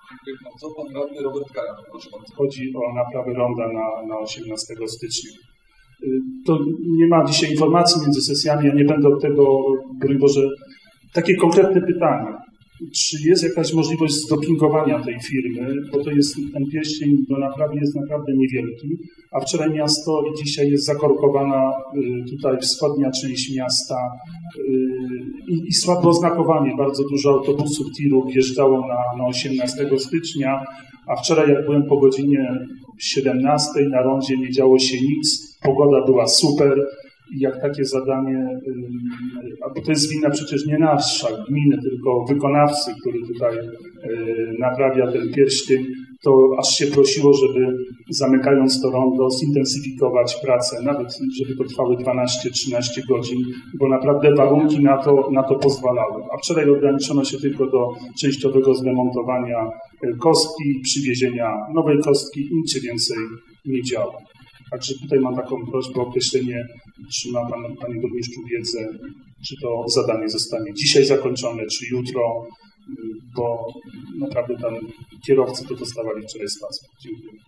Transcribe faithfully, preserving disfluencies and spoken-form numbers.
Co pan radny Robert Kaja, proszę bardzo. Chodzi o naprawę ronda na, na osiemnastego stycznia. To nie ma dzisiaj informacji między sesjami, ja nie będę od tego, broń Boże, takie konkretne pytanie. Czy jest jakaś możliwość zdopingowania tej firmy, bo to jest, ten pierścień do naprawy jest naprawdę niewielki, a wczoraj miasto i dzisiaj jest zakorkowana tutaj wschodnia część miasta i, i słabo oznakowanie. Bardzo dużo autobusów, tirów wjeżdżało na, na osiemnastego stycznia, a wczoraj jak byłem po godzinie siedemnastej na rondzie nie działo się nic, pogoda była super. I jak takie zadanie, a bo to jest wina przecież nie nasza gminy, tylko wykonawcy, który tutaj naprawia ten pierścień, to aż się prosiło, żeby zamykając to rondo zintensyfikować pracę, nawet żeby to trwały dwanaście trzynaście godzin, bo naprawdę warunki na to, na to pozwalały. A wczoraj ograniczono się tylko do częściowego zdemontowania kostki, przywiezienia nowej kostki i nic więcej nie działa. Także tutaj mam taką prośbę o określenie, czy ma pan, panie burmistrzu, wiedzę, czy to zadanie zostanie dzisiaj zakończone, czy jutro, bo naprawdę tam kierowcy to dostawali wczoraj z pasem. Dziękuję.